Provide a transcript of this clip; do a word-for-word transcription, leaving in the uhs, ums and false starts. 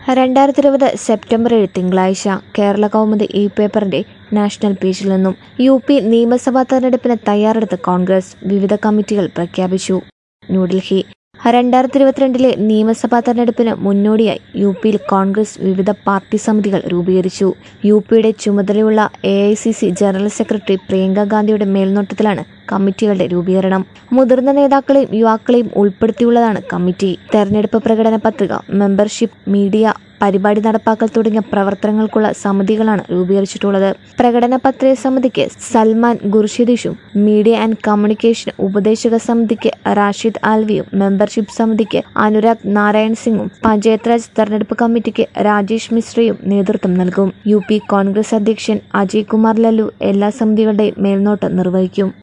രണ്ടായിരത്തി ഇരുപത് സെപ്റ്റംബർ ഏഴ് തിങ്കളാഴ്ച കേരള കൗമുദി ഇ പേപ്പറിന്റെ നാഷണൽ പേജിൽ നിന്നും യു പി നിയമസഭാ തെരഞ്ഞെടുപ്പിന് തയ്യാറെടുത്ത് കോൺഗ്രസ് വിവിധ കമ്മിറ്റികൾ പ്രഖ്യാപിച്ചു. ന്യൂഡൽഹി രണ്ടായിരത്തി ഇരുപത്തിരണ്ടിലെ നിയമസഭാ തെരഞ്ഞെടുപ്പിന് മുന്നോടിയായി യു പിയിൽ കോൺഗ്രസ് വിവിധ പാർട്ടി സമിതികൾ രൂപീകരിച്ചു. യു പിയുടെ ചുമതലയുള്ള A I C C general secretary Priyanka ഗാന്ധിയുടെ മേൽനോട്ടത്തിലാണ് കമ്മിറ്റികളുടെ രൂപീകരണം. മുതിർന്ന നേതാക്കളെയും യുവാക്കളെയും ഉൾപ്പെടുത്തിയുള്ളതാണ് കമ്മിറ്റി. തെരഞ്ഞെടുപ്പ് പ്രകടന പത്രിക, മെമ്പർഷിപ്പ്, മീഡിയ, പരിപാടി നടപ്പാക്കൽ തുടങ്ങിയ പ്രവർത്തനങ്ങൾക്കുള്ള സമിതികളാണ് രൂപീകരിച്ചിട്ടുള്ളത്. പ്രകടന പത്രിക സമിതിക്ക് സൽമാൻ ഖുർഷിദും, മീഡിയ ആൻഡ് കമ്മ്യൂണിക്കേഷൻ ഉപദേശക സമിതിക്ക് റാഷിദ് ആൽവിയും, മെമ്പർഷിപ്പ് സമിതിക്ക് അനുരാഗ് നാരായൺ സിംഗും, പഞ്ചായത്ത് രാജ് തെരഞ്ഞെടുപ്പ് കമ്മിറ്റിക്ക് രാജേഷ് മിശ്രയും നേതൃത്വം നൽകും. യു പി കോൺഗ്രസ് അധ്യക്ഷൻ അജയ് കുമാർ ലല്ലു എല്ലാ സമിതികളുടെയും മേൽനോട്ടം നിർവഹിക്കും.